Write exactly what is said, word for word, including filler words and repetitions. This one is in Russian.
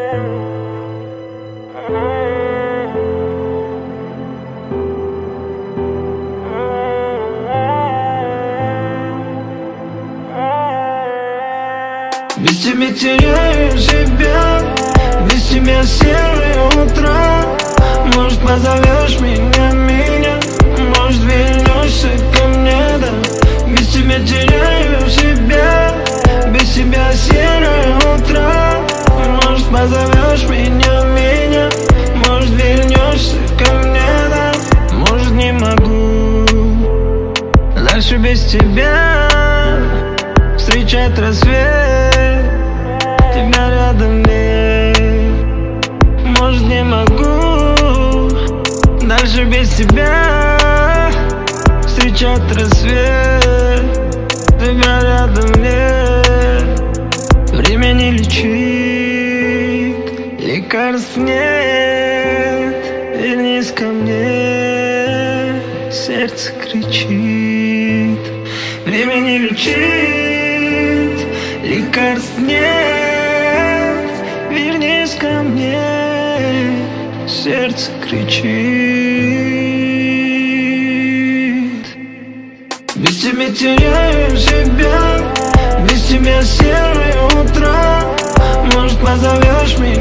Без тебя теряю себя, без тебя серые утра. Может, позовешь меня, меня, может, вернешься ко мне, да. Без тебя теряю себя, без тебя серые утра. Может, позовешь меня, меня, может, вернешься ко мне, да. Может, не могу дальше без тебя встречать рассвет, тебя рядом нет. Может, не могу дальше без тебя встречать рассвет, тебя рядом нет. Время не лечит, лекарств нет. Вернись ко мне, сердце кричит. Время не лечит, лекарств нет. Вернись ко мне, сердце кричит. Без тебя теряю себя, без тебя серые утра. Может, позовешь меня,